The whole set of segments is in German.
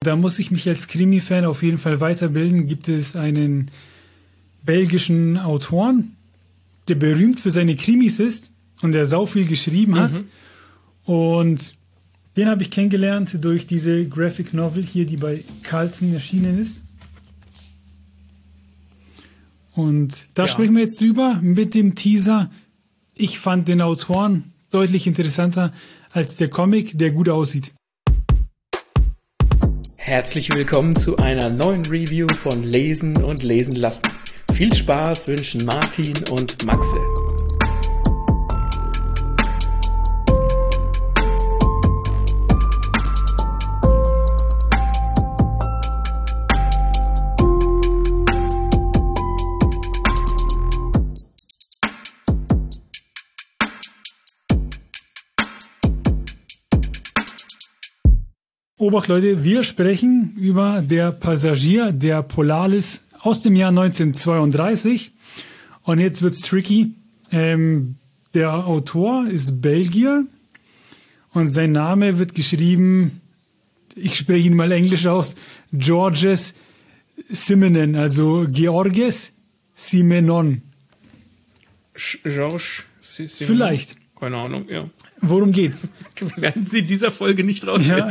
Da muss ich mich als Krimi-Fan auf jeden Fall weiterbilden. Gibt es einen belgischen Autoren, der berühmt für seine Krimis ist und der sau viel geschrieben hat. Und den habe ich kennengelernt durch diese Graphic Novel hier, die bei Carlsen erschienen ist. Und da sprechen wir jetzt drüber mit dem Teaser. Ich fand den Autoren deutlich interessanter als der Comic, der gut aussieht. Herzlich willkommen zu einer neuen Review von Lesen und Lesen lassen. Viel Spaß wünschen Martin und Maxe. Obacht Leute, wir sprechen über Der Passagier der Polaris aus dem Jahr 1932 und jetzt wird's tricky. Der Autor ist Belgier und sein Name wird geschrieben, ich spreche ihn mal Englisch aus, Georges Simenon, also Georges Simenon. Georges Simenon? Vielleicht. Keine Ahnung, ja. Worum geht's? Werden Sie in dieser Folge nicht rausfinden.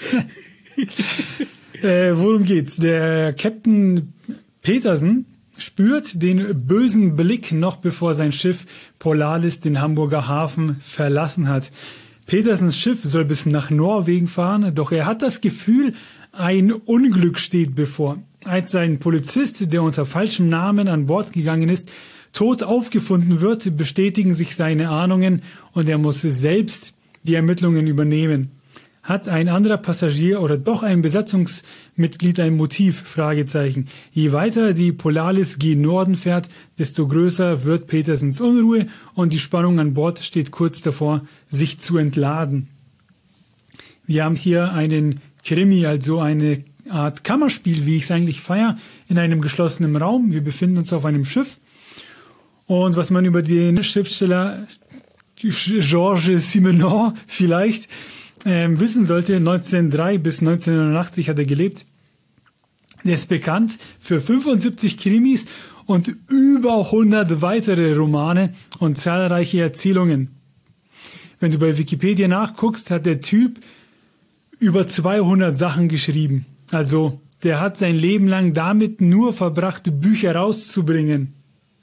Ja. Worum geht's? Der Captain Petersen spürt den bösen Blick noch bevor sein Schiff Polaris den Hamburger Hafen verlassen hat. Petersens Schiff soll bis nach Norwegen fahren, doch er hat das Gefühl, ein Unglück steht bevor. Als ein Polizist, der unter falschem Namen an Bord gegangen ist, tot aufgefunden wird, bestätigen sich seine Ahnungen und er muss selbst die Ermittlungen übernehmen. Hat ein anderer Passagier oder doch ein Besatzungsmitglied ein Motiv? Fragezeichen. Je weiter die Polaris gen Norden fährt, desto größer wird Petersens Unruhe und die Spannung an Bord steht kurz davor, sich zu entladen. Wir haben hier einen Krimi, also eine Art Kammerspiel, wie ich es eigentlich feiere, in einem geschlossenen Raum. Wir befinden uns auf einem Schiff. Und was man über den Schriftsteller Georges Simenon vielleicht wissen sollte, 1903 bis 1989 hat er gelebt. Der ist bekannt für 75 Krimis und über 100 weitere Romane und zahlreiche Erzählungen. Wenn du bei Wikipedia nachguckst, hat der Typ über 200 Sachen geschrieben. Also der hat sein Leben lang damit nur verbracht, Bücher rauszubringen.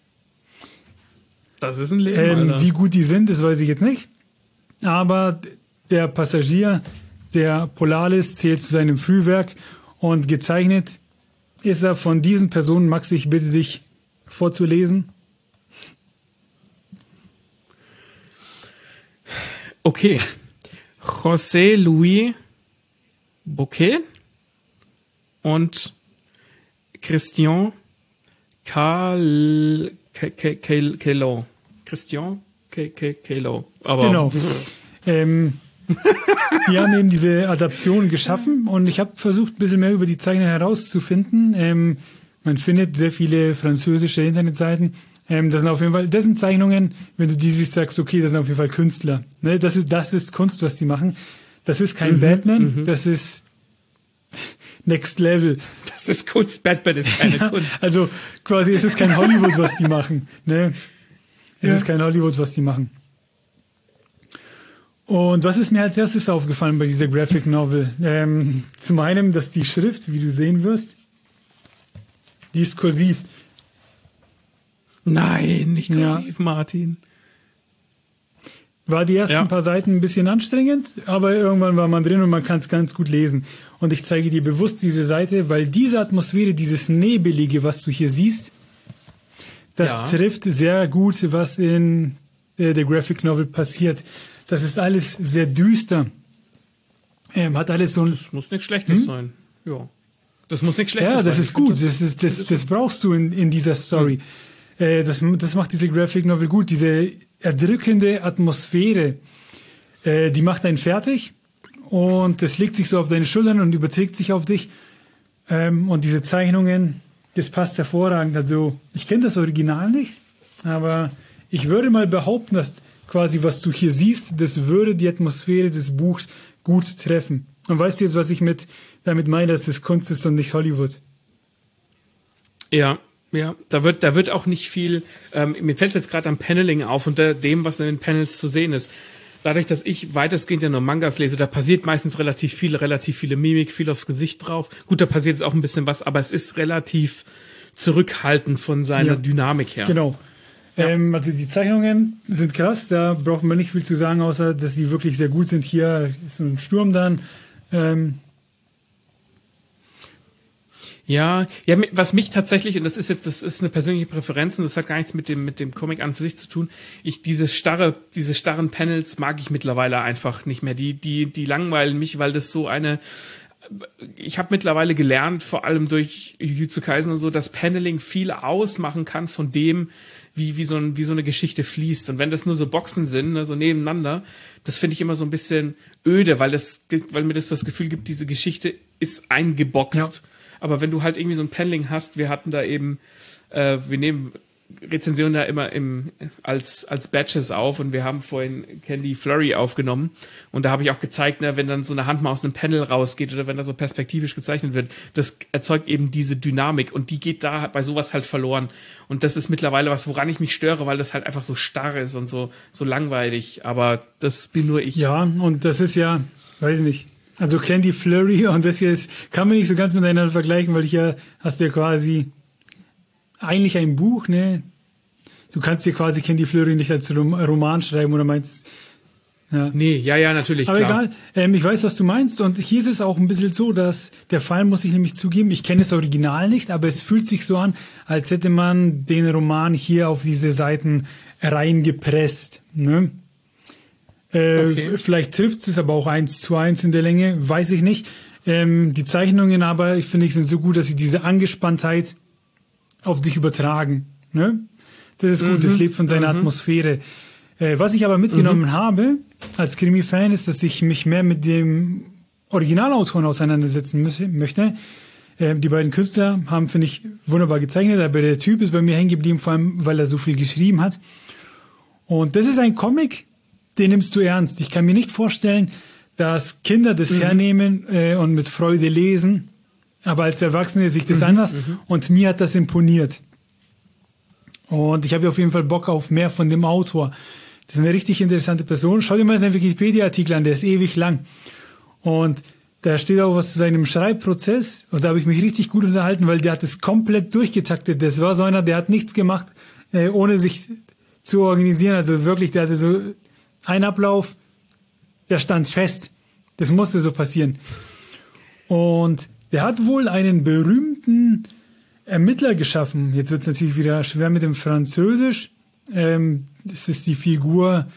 Das ist ein Leben, Alter. Wie gut die sind, das weiß ich jetzt nicht. Aber der Passagier der Polaris zählt zu seinem Frühwerk und gezeichnet ist er von diesen Personen. Max, ich bitte dich vorzulesen. Okay. José Luis Bouquet und Christian Calot. Christian Calot. Aber genau. Die haben eben diese Adaption geschaffen und ich habe versucht, ein bisschen mehr über die Zeichner herauszufinden. Man findet sehr viele französische Internetseiten. Das sind auf jeden Fall, das sind Zeichnungen, wenn du die siehst, sagst, okay, das sind auf jeden Fall Künstler. Ne, das ist Kunst, was die machen. Das ist kein Batman, das ist Next Level. Das ist Kunst, Batman ist keine Kunst. Also quasi, es ist kein Hollywood, was die machen. Ne? Es ist kein Hollywood, was die machen. Und was ist mir als erstes aufgefallen bei dieser Graphic Novel? Zum einen, dass die Schrift, wie du sehen wirst, die ist kursiv. Nein, nicht kursiv, Martin. War die ersten paar Seiten ein bisschen anstrengend, aber irgendwann war man drin und man kann es ganz gut lesen. Und ich zeige dir bewusst diese Seite, weil diese Atmosphäre, dieses Nebelige, was du hier siehst, das trifft sehr gut, was in der Graphic Novel passiert. Das ist alles sehr düster. Hat alles so ein... Das muss nichts Schlechtes sein. Ja. Das muss nichts Schlechtes sein. Ja, das ist gut. Das brauchst du in dieser Story. Das macht diese Graphic Novel gut. Diese erdrückende Atmosphäre, die macht einen fertig und das legt sich so auf deine Schultern und überträgt sich auf dich. Und diese Zeichnungen, das passt hervorragend. Also ich kenne das Original nicht, aber ich würde mal behaupten, dass quasi, was du hier siehst, das würde die Atmosphäre des Buchs gut treffen. Und weißt du jetzt, was ich damit meine, dass das Kunst ist und nicht Hollywood? Ja, da wird auch nicht viel, mir fällt jetzt gerade am Paneling auf, unter dem, was in den Panels zu sehen ist. Dadurch, dass ich weitestgehend ja nur Mangas lese, da passiert meistens relativ viele Mimik, viel aufs Gesicht drauf. Gut, da passiert jetzt auch ein bisschen was, aber es ist relativ zurückhaltend von seiner Dynamik her. Genau. Ja. Also die Zeichnungen sind krass, da braucht man nicht viel zu sagen, außer dass die wirklich sehr gut sind. Hier ist so ein Sturm dann. Ja, was mich tatsächlich, und das ist eine persönliche Präferenz und das hat gar nichts mit dem Comic an für sich zu tun. Diese starren Panels mag ich mittlerweile einfach nicht mehr. Die langweilen mich, weil das ich habe mittlerweile gelernt, vor allem durch Jujutsu Kaisen und so, dass Paneling viel ausmachen kann von dem, wie so eine Geschichte fließt. Und wenn das nur so Boxen sind, ne, so nebeneinander, das finde ich immer so ein bisschen öde, weil mir das Gefühl gibt, diese Geschichte ist eingeboxt. Ja. Aber wenn du halt irgendwie so ein Paneling hast, wir hatten da eben, wir nehmen Rezensionen da immer als Batches auf und wir haben vorhin Candy Flurry aufgenommen und da habe ich auch gezeigt, ne, wenn dann so eine Hand mal aus einem Panel rausgeht oder wenn da so perspektivisch gezeichnet wird, das erzeugt eben diese Dynamik und die geht da bei sowas halt verloren und das ist mittlerweile was, woran ich mich störe, weil das halt einfach so starr ist und so langweilig, aber das bin nur ich. Ja, und das ist ja, weiß ich nicht, also Candy Flurry und das hier kann man nicht so ganz miteinander vergleichen, weil hast du ja quasi eigentlich ein Buch, ne? Du kannst dir quasi Candy Flurry nicht als Roman schreiben oder meinst... Ja. Nee, ja, natürlich, aber klar. Egal, ich weiß, was du meinst und hier ist es auch ein bisschen so, dass der Fall, muss ich nämlich zugeben, ich kenne das Original nicht, aber es fühlt sich so an, als hätte man den Roman hier auf diese Seiten reingepresst, ne? Okay. Vielleicht trifft es aber auch 1:1 in der Länge, weiß ich nicht. Die Zeichnungen aber, ich finde, sind so gut, dass sie diese Angespanntheit auf dich übertragen. Ne? Das ist gut, das lebt von seiner Atmosphäre. Was ich aber mitgenommen habe als Krimi-Fan ist, dass ich mich mehr mit dem Originalautoren auseinandersetzen möchte. Die beiden Künstler haben, finde ich, wunderbar gezeichnet, aber der Typ ist bei mir hängen geblieben, vor allem, weil er so viel geschrieben hat. Und das ist ein Comic, den nimmst du ernst. Ich kann mir nicht vorstellen, dass Kinder das hernehmen und mit Freude lesen, aber als Erwachsene sich das anders und mir hat das imponiert. Und ich habe auf jeden Fall Bock auf mehr von dem Autor. Das ist eine richtig interessante Person. Schau dir mal seinen Wikipedia-Artikel an, der ist ewig lang. Und da steht auch was zu seinem Schreibprozess und da habe ich mich richtig gut unterhalten, weil der hat es komplett durchgetaktet. Das war so einer, der hat nichts gemacht, ohne sich zu organisieren. Also wirklich, der hatte so einen Ablauf, der stand fest. Das musste so passieren. Und der hat wohl einen berühmten Ermittler geschaffen. Jetzt wird es natürlich wieder schwer mit dem Französisch. Das ist die Figur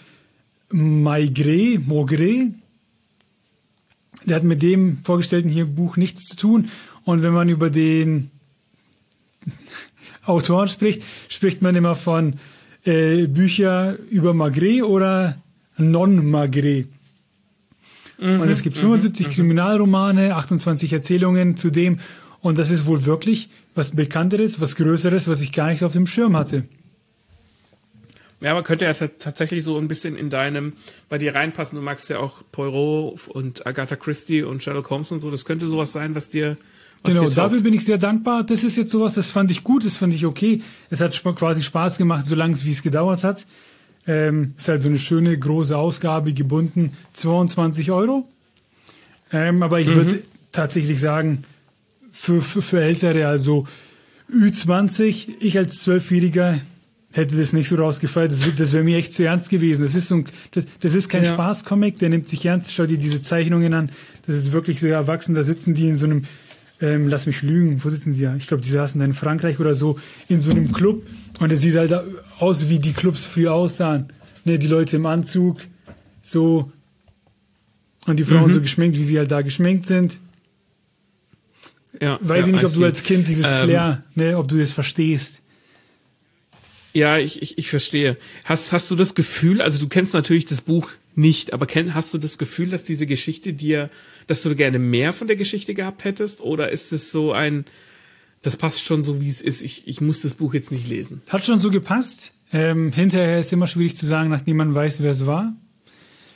Maigret. Der hat mit dem vorgestellten hier Buch nichts zu tun. Und wenn man über den Autoren spricht man immer von Bücher über Maigret oder Non-Maigret. Und es gibt 75 Kriminalromane, 28 Erzählungen zu dem. Und das ist wohl wirklich was Bekannteres, was Größeres, was ich gar nicht auf dem Schirm hatte. Ja, aber könnte ja tatsächlich so ein bisschen bei dir reinpassen. Du magst ja auch Poirot und Agatha Christie und Sherlock Holmes und so. Das könnte sowas sein, was dir genau, dafür bin ich sehr dankbar. Das ist jetzt sowas, das fand ich gut, das fand ich okay. Es hat quasi Spaß gemacht, solange wie es gedauert hat. Ist halt so eine schöne, große Ausgabe, gebunden, 22 €. Aber ich würde tatsächlich sagen, für Ältere, also Ü20, ich als 12-Jähriger hätte das nicht so rausgefeiert. Das wäre mir echt zu ernst gewesen. Das ist kein Spaß-Comic, der nimmt sich ernst. Schau dir diese Zeichnungen an. Das ist wirklich sehr erwachsen. Da sitzen die in so einem, lass mich lügen, wo sitzen die ja? Ich glaube, die saßen da in Frankreich oder so, in so einem Club. Und es sieht halt aus, wie die Clubs früher aussahen. Ne, die Leute im Anzug, so. Und die Frauen so geschminkt, wie sie halt da geschminkt sind. Ja, weiß ich nicht, ob du als Kind dieses Flair, ob du das verstehst. Ja, ich verstehe. Hast du das Gefühl, also du kennst natürlich das Buch nicht, aber hast du das Gefühl, dass diese Geschichte dass du gerne mehr von der Geschichte gehabt hättest? Oder ist es so das passt schon so, wie es ist, ich muss das Buch jetzt nicht lesen? Hat schon so gepasst. Hinterher ist immer schwierig zu sagen, nachdem man weiß, wer es war.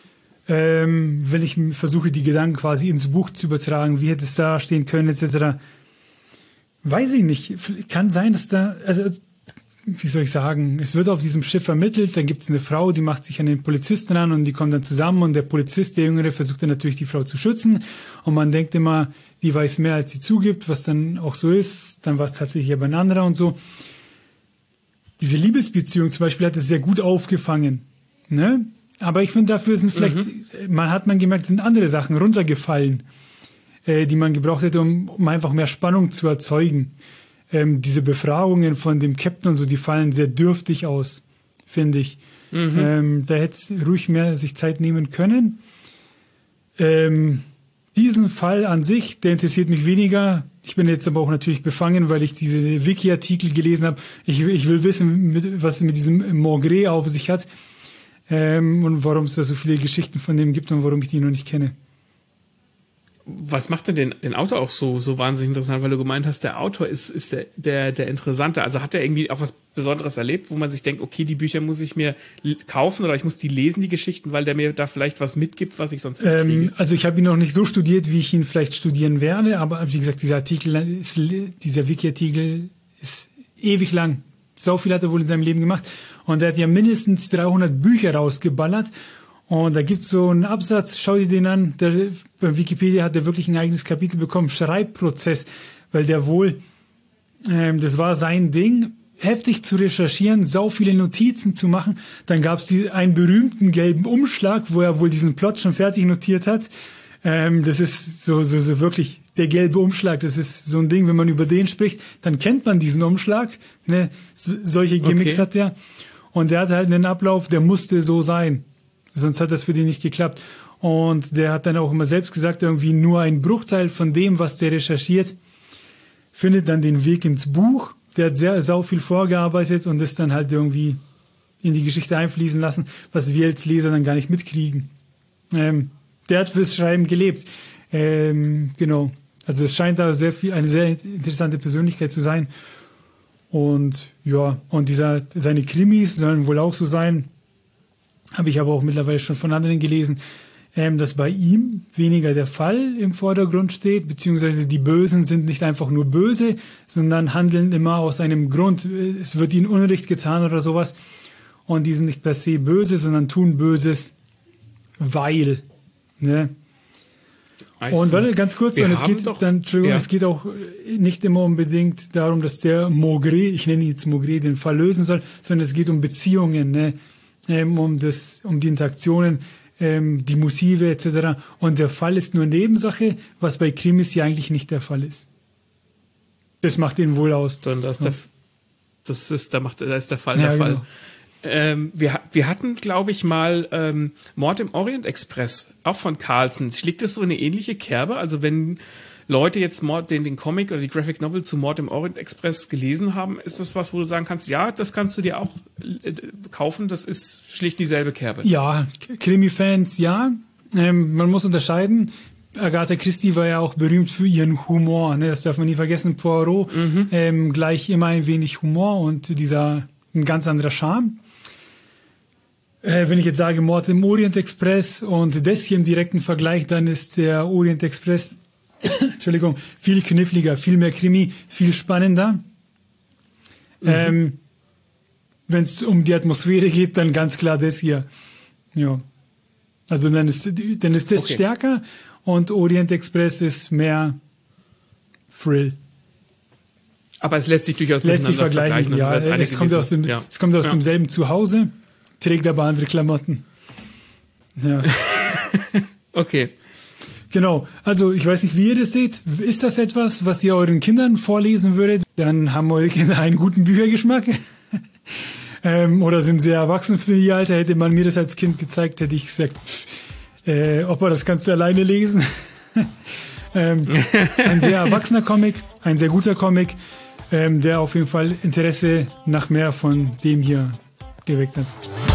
wenn ich versuche, die Gedanken quasi ins Buch zu übertragen, wie hätte es da stehen können, etc. Weiß ich nicht. Kann sein, dass da, also, wie soll ich sagen, es wird auf diesem Schiff vermittelt, dann gibt es eine Frau, die macht sich an den Polizisten an und die kommen dann zusammen und der Polizist, der Jüngere, versucht dann natürlich die Frau zu schützen und man denkt immer, die weiß mehr, als sie zugibt, was dann auch so ist, dann war es tatsächlich aber ein anderer und so. Diese Liebesbeziehung zum Beispiel hat es sehr gut aufgefangen, ne? Aber ich finde, dafür sind vielleicht, hat man gemerkt, sind andere Sachen runtergefallen, die man gebraucht hätte, um einfach mehr Spannung zu erzeugen. Diese Befragungen von dem Captain und so, die fallen sehr dürftig aus, finde ich. Da hätte es ruhig mehr sich Zeit nehmen können. Diesen Fall an sich, der interessiert mich weniger. Ich bin jetzt aber auch natürlich befangen, weil ich diese Wiki-Artikel gelesen habe. Ich will wissen, was es mit diesem Maugret auf sich hat und warum es da so viele Geschichten von dem gibt und warum ich die noch nicht kenne. Was macht denn den Autor auch so wahnsinnig interessant, weil du gemeint hast, der Autor ist der Interessante. Also hat er irgendwie auch was Besonderes erlebt, wo man sich denkt, okay, die Bücher muss ich mir kaufen oder ich muss die lesen, die Geschichten, weil der mir da vielleicht was mitgibt, was ich sonst nicht kriege? Also ich habe ihn noch nicht so studiert, wie ich ihn vielleicht studieren werde, aber wie gesagt, dieser Wiki-Artikel ist ewig lang. So viel hat er wohl in seinem Leben gemacht und er hat ja mindestens 300 Bücher rausgeballert. Und da gibt's so einen Absatz, schau dir den an, bei Wikipedia hat er wirklich ein eigenes Kapitel bekommen, Schreibprozess, weil der wohl, das war sein Ding, heftig zu recherchieren, sau viele Notizen zu machen. Dann gab's einen berühmten gelben Umschlag, wo er wohl diesen Plot schon fertig notiert hat. Das ist so wirklich der gelbe Umschlag, das ist so ein Ding, wenn man über den spricht, dann kennt man diesen Umschlag, ne? Solche Gimmicks hat der. Und der hat halt einen Ablauf, der musste so sein. Sonst hat das für den nicht geklappt. Und der hat dann auch immer selbst gesagt, irgendwie nur ein Bruchteil von dem, was der recherchiert, findet dann den Weg ins Buch. Der hat sau viel vorgearbeitet und das dann halt irgendwie in die Geschichte einfließen lassen, was wir als Leser dann gar nicht mitkriegen. Der hat fürs Schreiben gelebt. Genau. Also es scheint da eine sehr interessante Persönlichkeit zu sein. Und ja, und seine Krimis sollen wohl auch so sein. Habe ich aber auch mittlerweile schon von anderen gelesen, dass bei ihm weniger der Fall im Vordergrund steht, beziehungsweise die Bösen sind nicht einfach nur böse, sondern handeln immer aus einem Grund. Es wird ihnen Unrecht getan oder sowas. Und die sind nicht per se böse, sondern tun Böses, weil. Ne? Und warte, ganz kurz, und es geht auch nicht immer unbedingt darum, dass der Maugret, ich nenne ihn jetzt Maugret, den Fall lösen soll, sondern es geht um Beziehungen, ne? Um die Interaktionen, die Motive etc. Und der Fall ist nur Nebensache, was bei Krimis ja eigentlich nicht der Fall ist. Das macht ihn wohl aus. Sondern da ist der Fall der Fall. Genau. Wir hatten, glaube ich, mal Mord im Orient Express, auch von Carlsen. Schlägt das so eine ähnliche Kerbe? Also wenn Leute jetzt den Comic oder die Graphic Novel zu Mord im Orient Express gelesen haben, ist das was, wo du sagen kannst, ja, das kannst du dir auch kaufen, das ist schlicht dieselbe Kerbe. Ja, Krimi-Fans, ja. Man muss unterscheiden. Agatha Christie war ja auch berühmt für ihren Humor, ne? Das darf man nie vergessen. Poirot, gleich immer ein wenig Humor und ein ganz anderer Charme. Wenn ich jetzt sage Mord im Orient Express und das hier im direkten Vergleich, dann ist der Orient Express Entschuldigung, viel kniffliger, viel mehr Krimi, viel spannender. Wenn es um die Atmosphäre geht, dann ganz klar das hier. Ja. Also dann ist das stärker und Orient Express ist mehr Thrill. Aber es lässt sich durchaus miteinander vergleichen. Ja, es kommt aus demselben Zuhause, trägt aber andere Klamotten. Ja. Okay. Genau, also ich weiß nicht, wie ihr das seht. Ist das etwas, was ihr euren Kindern vorlesen würdet? Dann haben eure Kinder einen guten Büchergeschmack. Oder sind sehr erwachsen für ihr Alter. Hätte man mir das als Kind gezeigt, hätte ich gesagt, Opa, das kannst du alleine lesen. Ein sehr erwachsener Comic, ein sehr guter Comic, der auf jeden Fall Interesse nach mehr von dem hier geweckt hat.